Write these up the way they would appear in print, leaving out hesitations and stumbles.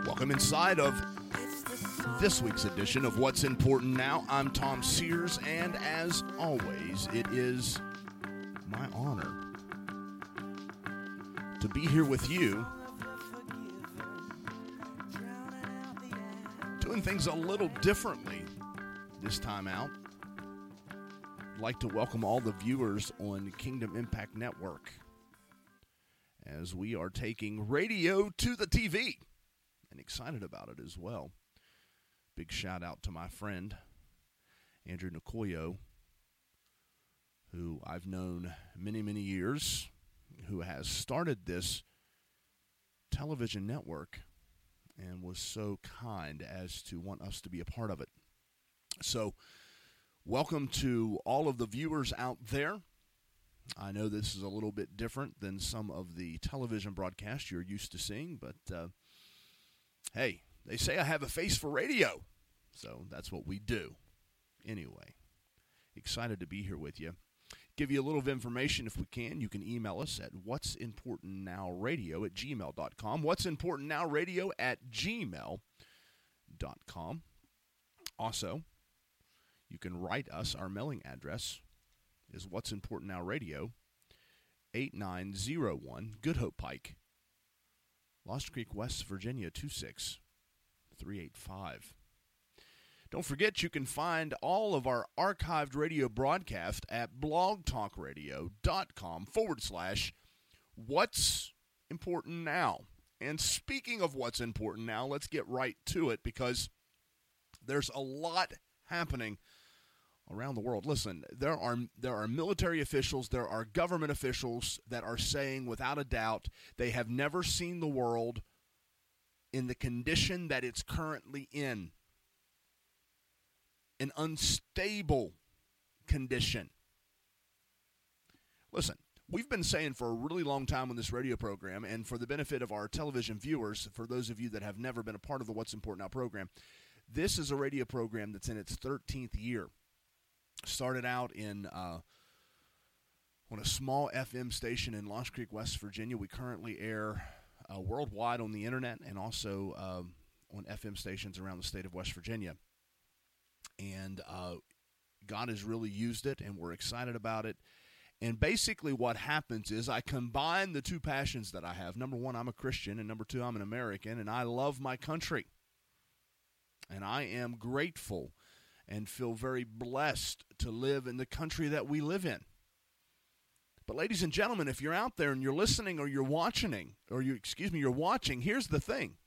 Welcome inside of this week's edition of What's Important Now. I'm Tom Sears, and as always, it is my honor to be here with you, doing things a little differently this time out. I'd like to welcome all the viewers on Kingdom Impact Network as we are taking radio to the TV, and excited about it as well. Big shout out to my friend Andrew Nicoyo, who I've known many years, who has started this television network and was so kind as to want us to be a part of it. So, welcome to all of the viewers out there. I know this is a little bit different than some of the television broadcasts you're used to seeing, but hey, they say I have a face for radio, so that's what we do. Anyway, excited to be here with you. Give you a little of information if we can. You can email us at what'simportantnowradio@gmail.com. what'simportantnowradio@gmail.com. Also, you can write us. Our mailing address is What's Important Now Radio, 8901 Good Hope Pike, Lost Creek, West Virginia, 26385. Don't forget, you can find all of our archived radio broadcasts at blogtalkradio.com/What's Important Now. And speaking of What's Important Now, let's get right to it, because there's a lot happening around the world. Listen, there are military officials, there are government officials that are saying without a doubt they have never seen the world in the condition that it's currently in. An unstable condition. Listen, we've been saying for a really long time on this radio program, and for the benefit of our television viewers, for those of you that have never been a part of the What's Important Now program, this is a radio program that's in its 13th year. Started out on a small FM station in Lost Creek, West Virginia. We currently air worldwide on the internet and also on FM stations around the state of West Virginia. And God has really used it, and we're excited about it. And basically what happens is I combine the two passions that I have. Number one, I'm a Christian, and number two, I'm an American, and I love my country. And I am grateful and feel very blessed to live in the country that we live in. But ladies and gentlemen, if you're out there and you're listening or you're watching, you're watching, here's the thing.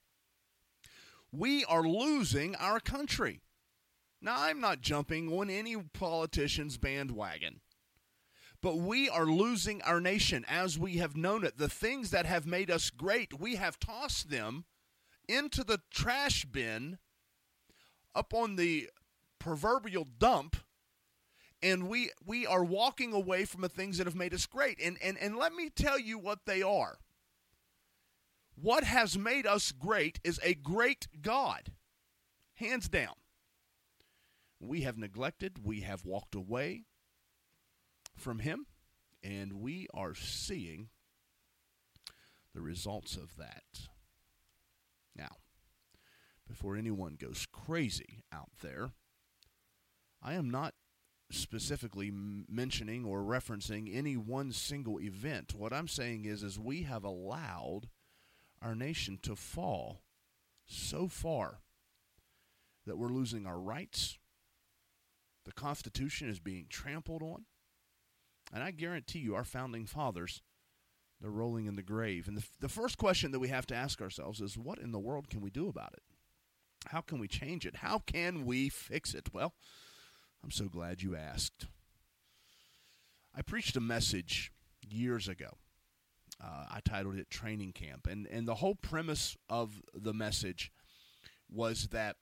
We are losing our country. Now, I'm not jumping on any politician's bandwagon, but we are losing our nation as we have known it. The things that have made us great, we have tossed them into the trash bin up on the proverbial dump, and we are walking away from the things that have made us great. And let me tell you what they are. What has made us great is a great God, hands down. We have neglected, we have walked away from Him, and we are seeing the results of that. Now, before anyone goes crazy out there, I am not specifically mentioning or referencing any one single event. What I'm saying is we have allowed our nation to fall so far that we're losing our rights. The Constitution is being trampled on. And I guarantee you, our founding fathers, they're rolling in the grave. And the first question that we have to ask ourselves is, what in the world can we do about it? How can we change it? How can we fix it? Well, I'm so glad you asked. I preached a message years ago. I titled it Training Camp. And the whole premise of the message was that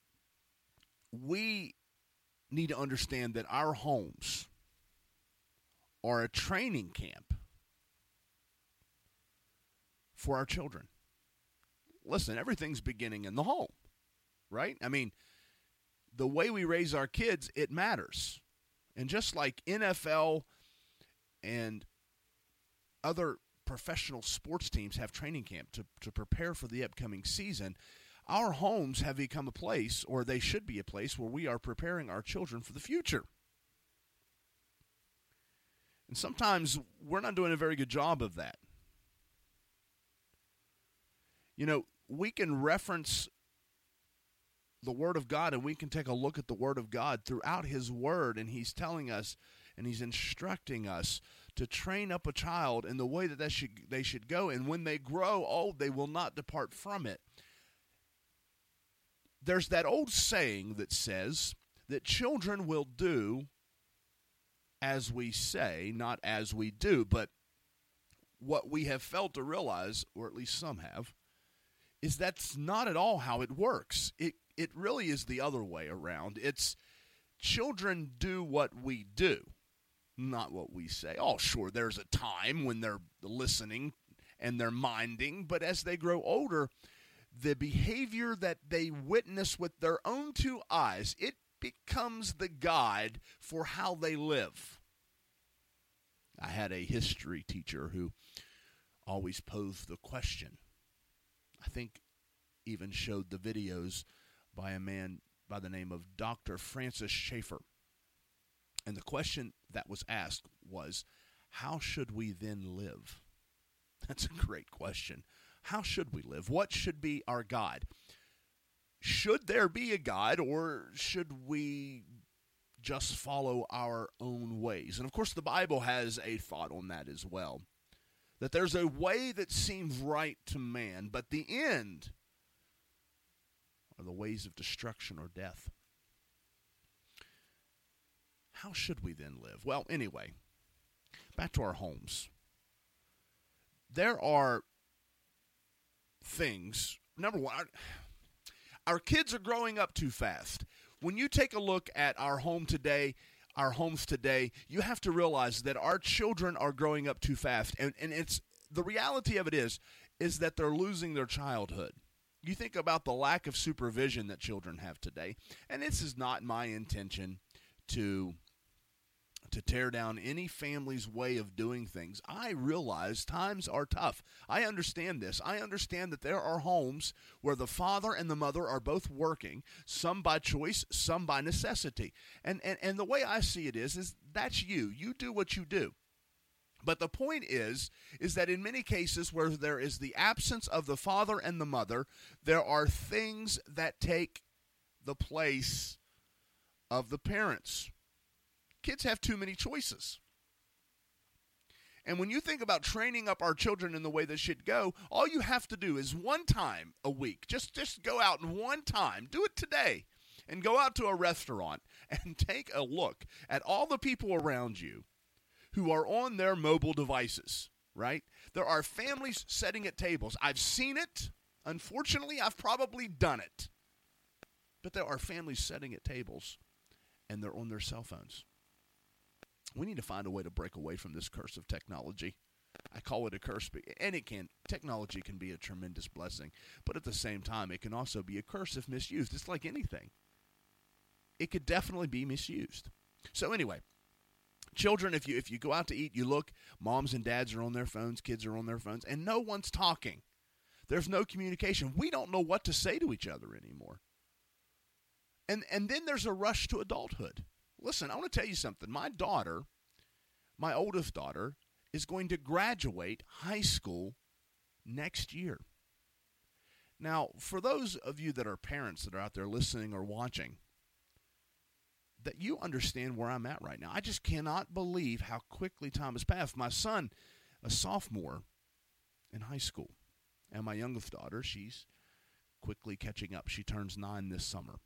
we need to understand that our homes are a training camp for our children. Listen, everything's beginning in the home, right? I mean, the way we raise our kids, it matters. And just like NFL and other professional sports teams have training camp to prepare for the upcoming season, our homes have become a place, or they should be a place, where we are preparing our children for the future. And sometimes we're not doing a very good job of that. You know, we can reference the Word of God, and we can take a look at the Word of God throughout His Word, and He's telling us and He's instructing us to train up a child in the way that they should go, and when they grow old, they will not depart from it. There's that old saying that says that children will do as we say, not as we do. But what we have failed to realize, or at least some have, is that's not at all how it works. It really is the other way around. It's children do what we do, not what we say. Oh, sure, there's a time when they're listening and they're minding, but as they grow older, the behavior that they witness with their own two eyes, it becomes the guide for how they live. I had a history teacher who always posed the question. I think even showed the videos by a man by the name of Dr. Francis Schaeffer. And the question that was asked was, how should we then live? That's a great question. How should we live? What should be our guide? Should there be a guide, or should we just follow our own ways? And of course, the Bible has a thought on that as well. That there's a way that seems right to man, but the end are the ways of destruction or death. How should we then live? Well, anyway, back to our homes. There are things, number one, our kids are growing up too fast. When you take a look at our homes today, you have to realize that our children are growing up too fast. And it's the reality of it is that they're losing their childhood. You think about the lack of supervision that children have today. And this is not my intention to tear down any family's way of doing things. I realize times are tough. I understand this. I understand that there are homes where the father and the mother are both working, some by choice, some by necessity. And the way I see it is that's you. You do what you do. But the point is that in many cases where there is the absence of the father and the mother, there are things that take the place of the parents. Kids have too many choices. And when you think about training up our children in the way they should go, all you have to do is one time a week. Just go out and one time. Do it today. And go out to a restaurant and take a look at all the people around you who are on their mobile devices, right? There are families sitting at tables. I've seen it. Unfortunately, I've probably done it. But there are families sitting at tables and they're on their cell phones. We need to find a way to break away from this curse of technology. I call it a curse, and technology can be a tremendous blessing, but at the same time, it can also be a curse if misused. It's like anything. It could definitely be misused. So anyway, children, if you go out to eat, you look, moms and dads are on their phones, kids are on their phones, and no one's talking. There's no communication. We don't know what to say to each other anymore. And then there's a rush to adulthood. Listen, I want to tell you something. My daughter, my oldest daughter, is going to graduate high school next year. Now, for those of you that are parents that are out there listening or watching, that you understand where I'm at right now. I just cannot believe how quickly time has passed. My son, a sophomore in high school, and my youngest daughter, she's quickly catching up. She turns 9 this summer.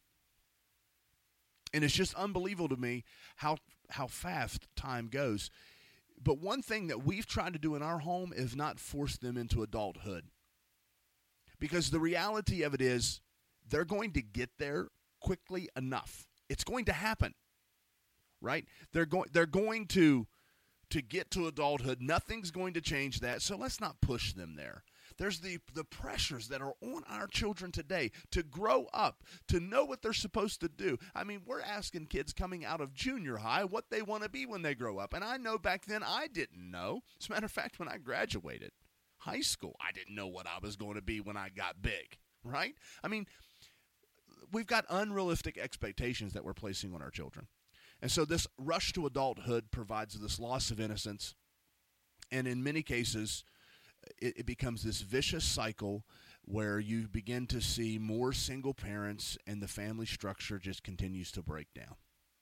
And it's just unbelievable to me how fast time goes. But one thing that we've tried to do in our home is not force them into adulthood. Because the reality of it is they're going to get there quickly enough. It's going to happen, right? They're going to to get to adulthood. Nothing's going to change that, so let's not push them there. There's the pressures that are on our children today to grow up, to know what they're supposed to do. I mean, we're asking kids coming out of junior high what they want to be when they grow up. And I know back then I didn't know. As a matter of fact, when I graduated high school, I didn't know what I was going to be when I got big, right? I mean, we've got unrealistic expectations that we're placing on our children. And so this rush to adulthood provides this loss of innocence. And in many cases, it becomes this vicious cycle where you begin to see more single parents and the family structure just continues to break down.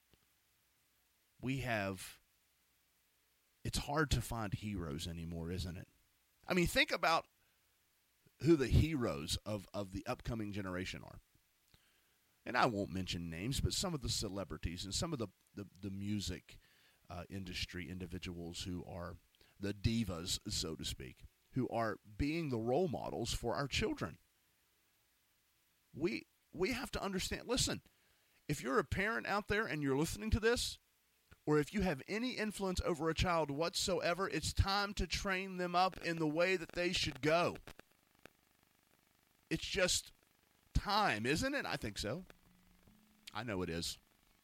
It's hard to find heroes anymore, isn't it? I mean, think about who the heroes of the upcoming generation are. And I won't mention names, but some of the celebrities and some of the music industry individuals who are the divas, so to speak, who are being the role models for our children. We have to understand, listen, if you're a parent out there and you're listening to this, or if you have any influence over a child whatsoever, it's time to train them up in the way that they should go. It's just time, isn't it? I think so. I know it is.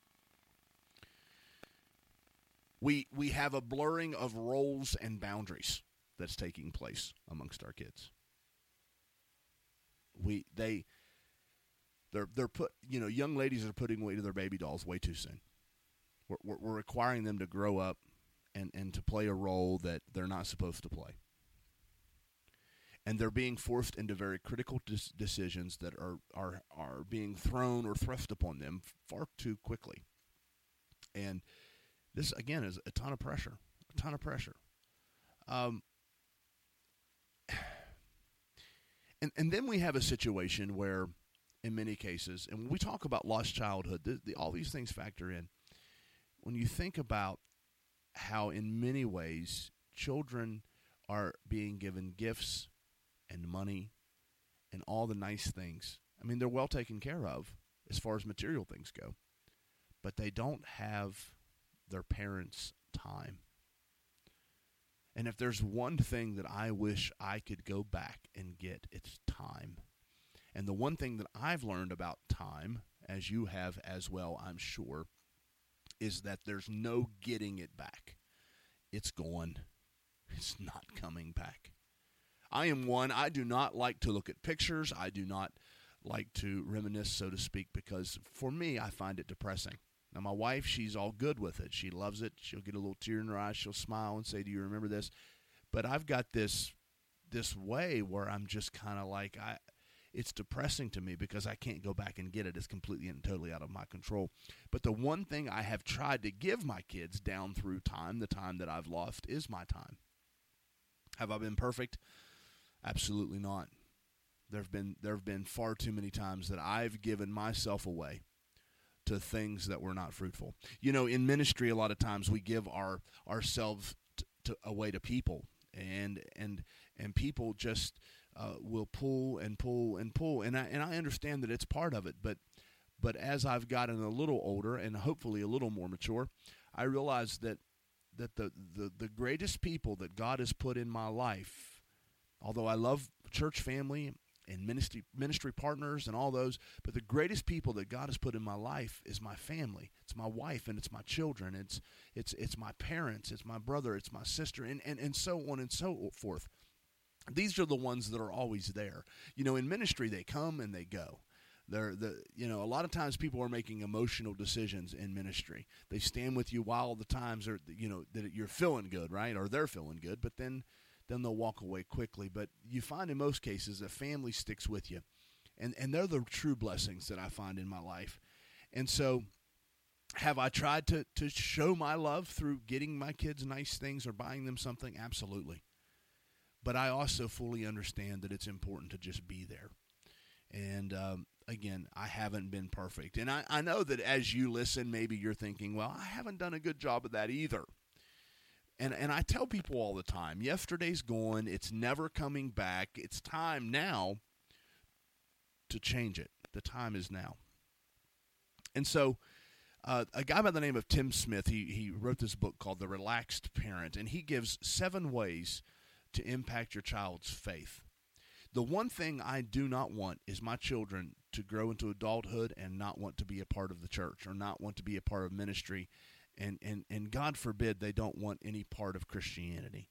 We have a blurring of roles and boundaries that's taking place amongst our kids. They're put, young ladies are putting away their baby dolls way too soon. We're requiring them to grow up and to play a role that they're not supposed to play. And they're being forced into very critical decisions that are being thrown or thrust upon them far too quickly. And this, again, is a ton of pressure. And then we have a situation where, in many cases, and when we talk about lost childhood, all these things factor in. When you think about how, in many ways, children are being given gifts and money and all the nice things. I mean, they're well taken care of as far as material things go, but they don't have their parents' time. And if there's one thing that I wish I could go back and get, it's time. And the one thing that I've learned about time, as you have as well, I'm sure, is that there's no getting it back. It's gone. It's not coming back. I do not like to look at pictures. I do not like to reminisce, so to speak, because for me, I find it depressing. Now, my wife, she's all good with it. She loves it. She'll get a little tear in her eye. She'll smile and say, "Do you remember this?" But I've got this way where I'm just kind of like, it's depressing to me because I can't go back and get it. It's completely and totally out of my control. But the one thing I have tried to give my kids down through time, the time that I've lost, is my time. Have I been perfect? Absolutely not. There have been far too many times that I've given myself away to things that were not fruitful. In ministry, a lot of times we give ourselves away to people, and people just will pull and pull and pull, and I understand that it's part of it, but as I've gotten a little older and hopefully a little more mature, I realize that the greatest people that God has put in my life, although I love church family and ministry partners and all those, but the greatest people that God has put in my life is my family. It's my wife and it's my children. It's my parents. It's my brother. It's my sister, and so on and so forth. These are the ones that are always there. In ministry, they come and they go. A lot of times people are making emotional decisions in ministry. They stand with you while the times are, that you're feeling good, right? Or they're feeling good, but then they'll walk away quickly. But you find in most cases that family sticks with you. And they're the true blessings that I find in my life. And so have I tried to show my love through getting my kids nice things or buying them something? Absolutely. But I also fully understand that it's important to just be there. And again, I haven't been perfect. And I know that as you listen, maybe you're thinking, well, I haven't done a good job of that either. And I tell people all the time, yesterday's gone. It's never coming back. It's time now to change it. The time is now. And so A guy by the name of Tim Smith, he wrote this book called The Relaxed Parent, and he gives 7 ways to impact your child's faith. The one thing I do not want is my children to grow into adulthood and not want to be a part of the church or not want to be a part of ministry, and God forbid they don't want any part of Christianity.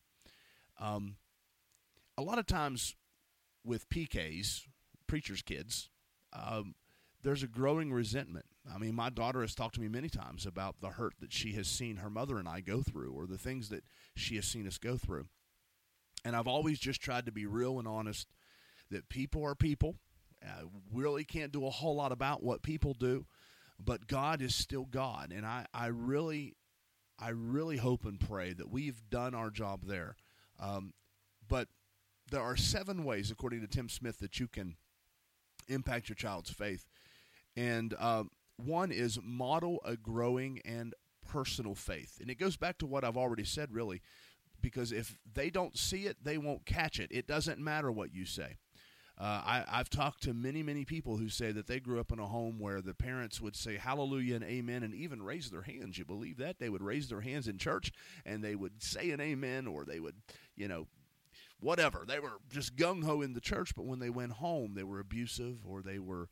A lot of times with PKs, preachers' kids, there's a growing resentment. I mean, my daughter has talked to me many times about the hurt that she has seen her mother and I go through, or the things that she has seen us go through. And I've always just tried to be real and honest that people are people. Really can't do a whole lot about what people do, but God is still God. And I really hope and pray that we've done our job there. But there are 7 ways, according to Tim Smith, that you can impact your child's faith. And one is model a growing and personal faith. And it goes back to what I've already said, really, because if they don't see it, they won't catch it. It doesn't matter what you say. I've talked to many, many people who say that they grew up in a home where the parents would say hallelujah and amen and even raise their hands. You believe that? They would raise their hands in church and they would say an amen, or they would, whatever. They were just gung-ho in the church, but when they went home, they were abusive, or they were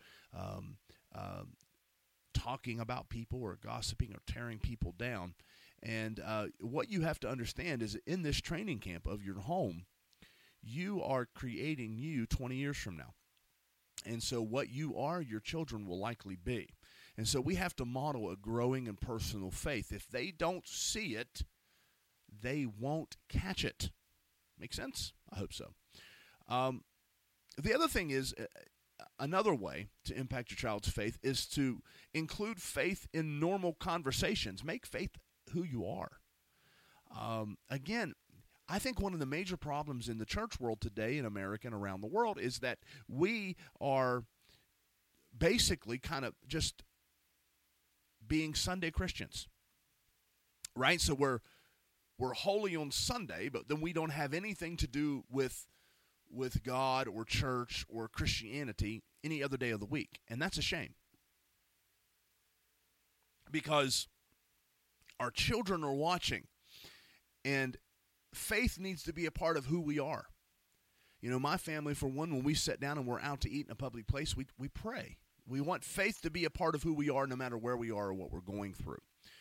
talking about people or gossiping or tearing people down. And what you have to understand is in this training camp of your home, you are creating you 20 years from now. And so what you are, your children will likely be. And so we have to model a growing and personal faith. If they don't see it, they won't catch it. Make sense? I hope so. The other thing is, another way to impact your child's faith is to include faith in normal conversations. Make faith who you are. Again, I think one of the major problems in the church world today in America and around the world is that we are basically kind of just being Sunday Christians, right? So we're holy on Sunday, but then we don't have anything to do with God or church or Christianity any other day of the week, and that's a shame, because our children are watching, and faith needs to be a part of who we are. My family, for one, when we sit down and we're out to eat in a public place, we pray. We want faith to be a part of who we are, no matter where we are or what we're going through.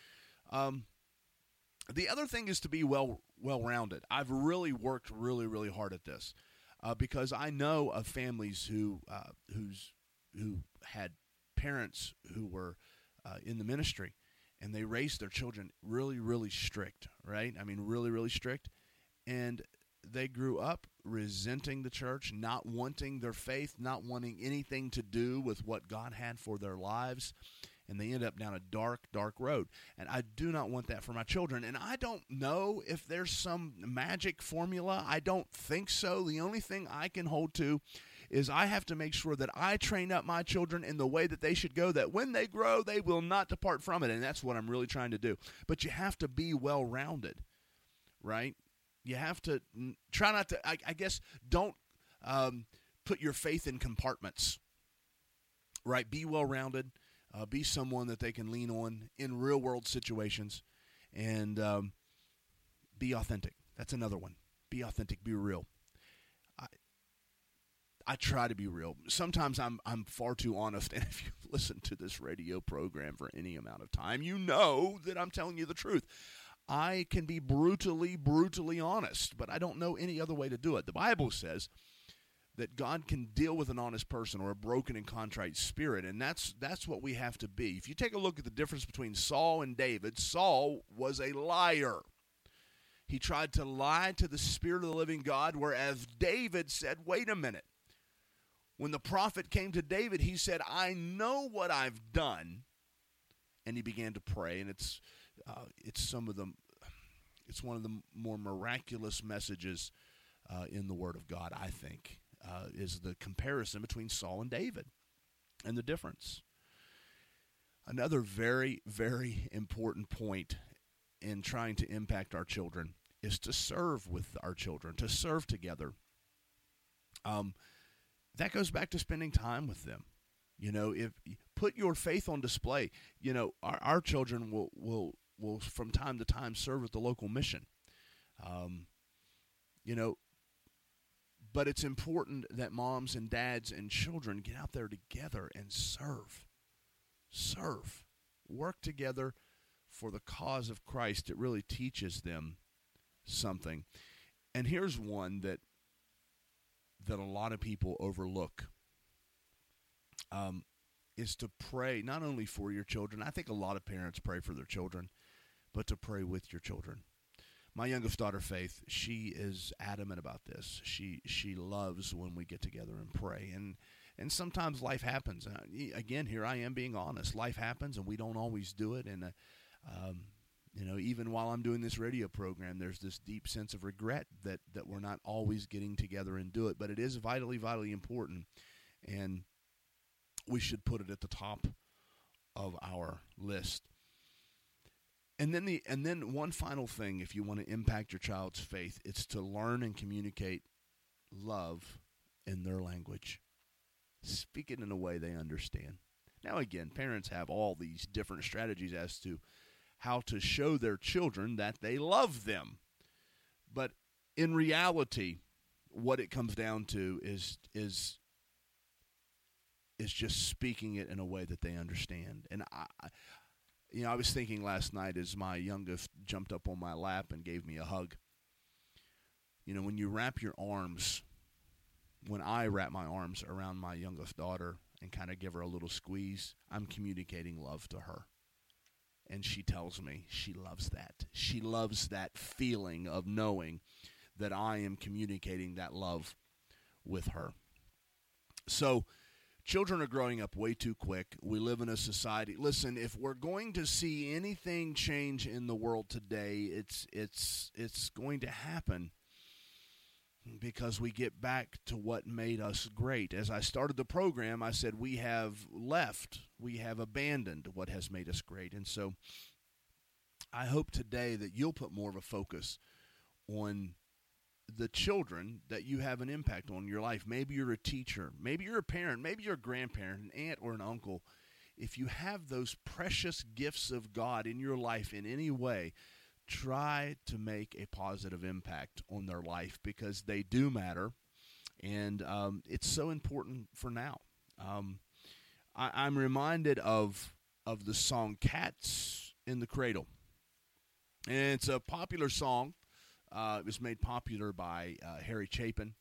The other thing is to be well-rounded. I've really worked really, really hard at this because I know of families who had parents who were in the ministry, and they raised their children really, really strict, right? I mean, really, really strict. And they grew up resenting the church, not wanting their faith, not wanting anything to do with what God had for their lives. And they end up down a dark, dark road. And I do not want that for my children. And I don't know if there's some magic formula. I don't think so. The only thing I can hold to is I have to make sure that I train up my children in the way that they should go, that when they grow, they will not depart from it. And that's what I'm really trying to do. But you have to be well-rounded, right? You have to try not to, I guess, don't put your faith in compartments, right? Be well-rounded. Be someone that they can lean on in real-world situations, and be authentic. That's another one. Be authentic. Be real. I try to be real. Sometimes I'm far too honest, and if you've listened to this radio program for any amount of time, you know that I'm telling you the truth. I can be brutally, brutally honest, but I don't know any other way to do it. The Bible says that God can deal with an honest person or a broken and contrite spirit, and that's what we have to be. If you take a look at the difference between Saul and David, Saul was a liar. He tried to lie to the Spirit of the living God, whereas David said, wait a minute. When the prophet came to David, he said, I know what I've done, and he began to pray, and it's one of the more miraculous messages in the Word of God, I think, is the comparison between Saul and David and the difference. Another very, very important point in trying to impact our children is to serve with our children, to serve together. That goes back to spending time with them. If put your faith on display. Our children will from time to time serve at the local mission. You know, but it's important that moms and dads and children get out there together and serve. Work together for the cause of Christ. It really teaches them something. And here's one that a lot of people overlook, is to pray not only for your children. I think a lot of parents pray for their children, but to pray with your children. My youngest daughter, Faith, she is adamant about this. She loves when we get together and pray. And sometimes life happens. Again, here I am being honest. Life happens, and we don't always do it. And, even while I'm doing this radio program, there's this deep sense of regret that we're not always getting together and do it. But it is vitally, vitally important, and we should put it at the top of our list. And then one final thing, if you want to impact your child's faith, it's to learn and communicate love in their language. Speak it in a way they understand. Now, again, parents have all these different strategies as to how to show their children that they love them. But in reality, what it comes down to is just speaking it in a way that they understand. And I was thinking last night as my youngest jumped up on my lap and gave me a hug. When you wrap your arms, when I wrap my arms around my youngest daughter and kind of give her a little squeeze, I'm communicating love to her. And she tells me she loves that. She loves that feeling of knowing that I am communicating that love with her. So, children are growing up way too quick. We live in a society. Listen, if we're going to see anything change in the world today, it's going to happen because we get back to what made us great. As I started the program, I said we have abandoned what has made us great. And so I hope today that you'll put more of a focus on the children that you have an impact on in your life. Maybe you're a teacher, maybe you're a parent, maybe you're a grandparent, an aunt, or an uncle. If you have those precious gifts of God in your life in any way, try to make a positive impact on their life because they do matter, and it's so important for now. I'm reminded of the song Cats in the Cradle, and it's a popular song. It was made popular by Harry Chapin.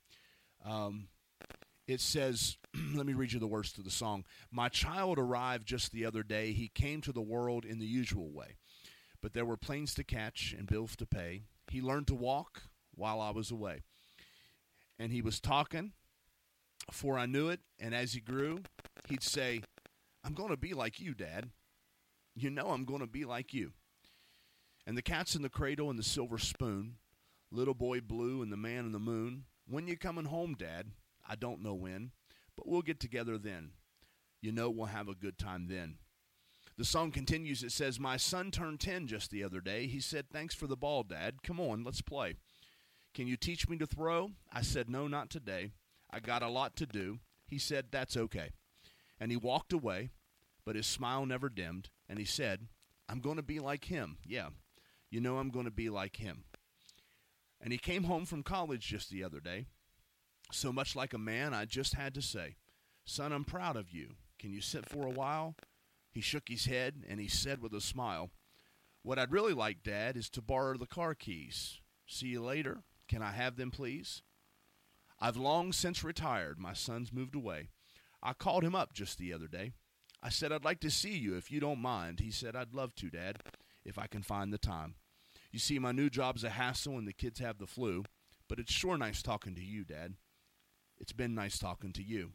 It says, let me read you the words to the song. My child arrived just the other day. He came to the world in the usual way. But there were planes to catch and bills to pay. He learned to walk while I was away. And he was talking before I knew it. And as he grew, he'd say, I'm going to be like you, Dad. You know I'm going to be like you. And the cat's in the cradle and the silver spoon, little boy blue and the man in the moon. When you coming home, Dad? I don't know when, but we'll get together then. You know we'll have a good time then. The song continues. It says, my son turned 10 just the other day. He said, thanks for the ball, Dad. Come on, let's play. Can you teach me to throw? I said, no, not today. I got a lot to do. He said, that's okay. And he walked away, but his smile never dimmed. And he said, I'm going to be like him. Yeah, you know I'm going to be like him. And he came home from college just the other day. So much like a man, I just had to say, son, I'm proud of you. Can you sit for a while? He shook his head, and he said with a smile, what I'd really like, Dad, is to borrow the car keys. See you later. Can I have them, please? I've long since retired. My son's moved away. I called him up just the other day. I said, I'd like to see you if you don't mind. He said, I'd love to, Dad, if I can find the time. You see, my new job's a hassle and the kids have the flu, but it's sure nice talking to you, Dad. It's been nice talking to you.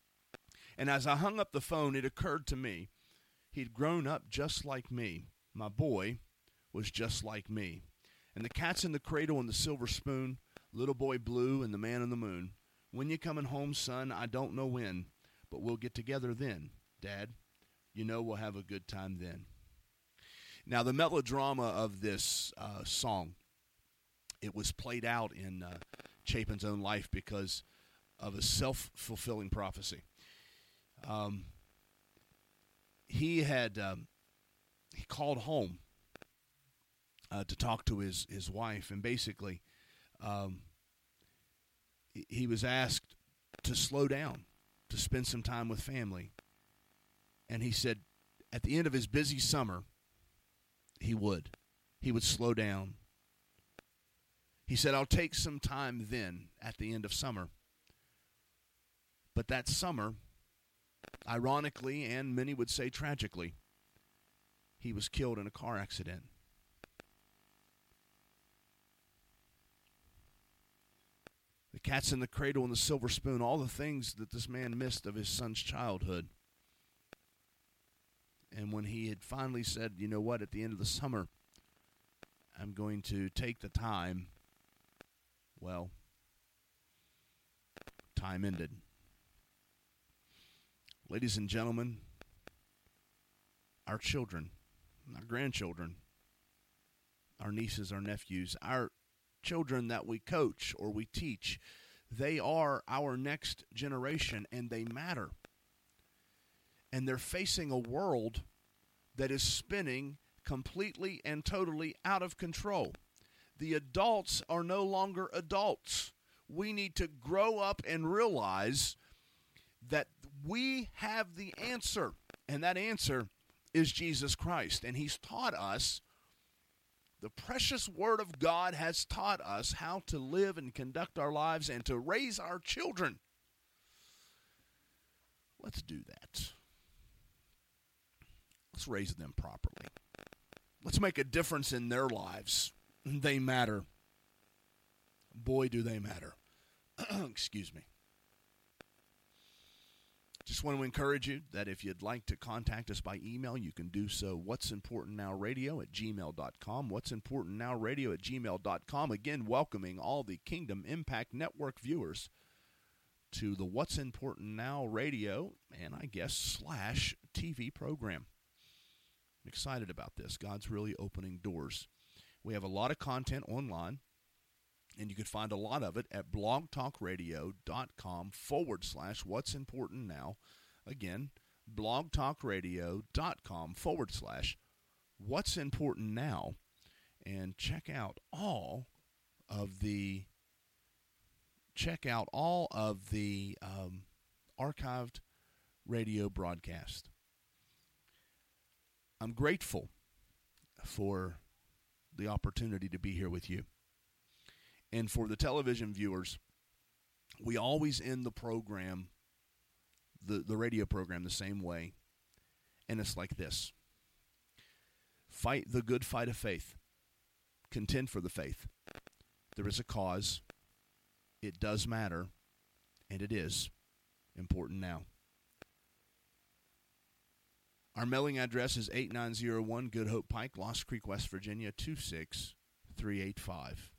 And as I hung up the phone, it occurred to me, he'd grown up just like me. My boy was just like me. And the cat's in the cradle and the silver spoon, little boy blue and the man in the moon. When you coming home, son? I don't know when, but we'll get together then, Dad. You know we'll have a good time then. Now, the melodrama of this song, it was played out in Chapin's own life because of a self-fulfilling prophecy. he called home to talk to his wife, and basically he was asked to slow down, to spend some time with family. And he said at the end of his busy summer, he would slow down. He said, I'll take some time then at the end of summer. But that summer, ironically, and many would say tragically, he was killed in a car accident. The cat's in the cradle and the silver spoon, all the things that this man missed of his son's childhood. And when he had finally said, you know what, at the end of the summer, I'm going to take the time, well, time ended. Ladies and gentlemen, our children, our grandchildren, our nieces, our nephews, our children that we coach or we teach, they are our next generation, and they matter. And they're facing a world that is spinning completely and totally out of control. The adults are no longer adults. We need to grow up and realize that we have the answer, and that answer is Jesus Christ. And he's taught us, the precious Word of God has taught us how to live and conduct our lives and to raise our children. Let's do that. Let's raise them properly. Let's make a difference in their lives. They matter. Boy, do they matter. Excuse me. Just want to encourage you that if you'd like to contact us by email, you can do so. what'simportantnowradio@gmail.com. what'simportantnowradio@gmail.com. Again, welcoming all the Kingdom Impact Network viewers to the What's Important Now radio and I guess / TV program. I'm excited about this. God's really opening doors. We have a lot of content online, and you can find a lot of it at blogtalkradio.com / What's Important Now. Again, blogtalkradio.com / What's Important Now. And check out all of the archived radio broadcast. I'm grateful for the opportunity to be here with you. And for the television viewers, we always end the program, the radio program, the same way. And it's like this. Fight the good fight of faith. Contend for the faith. There is a cause. It does matter. And it is important now. Our mailing address is 8901 Good Hope Pike, Lost Creek, West Virginia, 26385.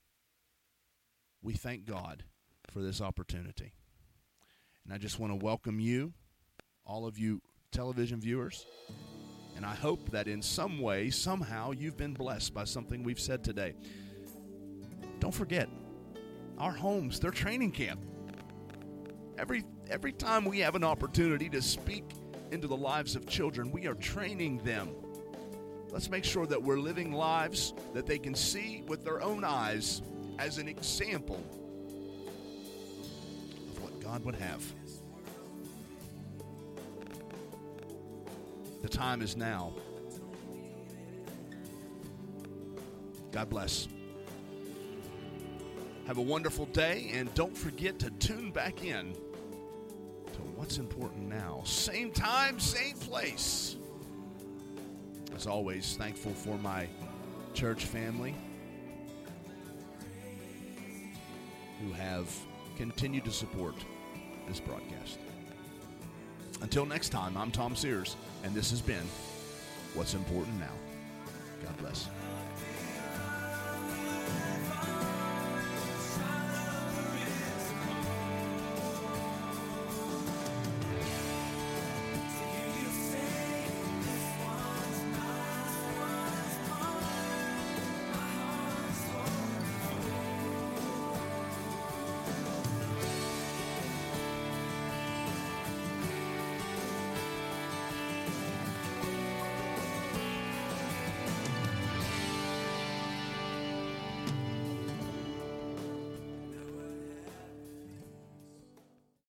We thank God for this opportunity. And I just want to welcome you, all of you television viewers, and I hope that in some way, somehow, you've been blessed by something we've said today. Don't forget, our homes, they're training camp. Every time we have an opportunity to speak into the lives of children, we are training them. Let's make sure that we're living lives that they can see with their own eyes as an example of what God would have. The time is now. God bless. Have a wonderful day, and don't forget to tune back in to What's Important Now. Same time, same place. As always, thankful for my church family who have continued to support this broadcast. Until next time, I'm Tom Sears, and this has been What's Important Now. God bless.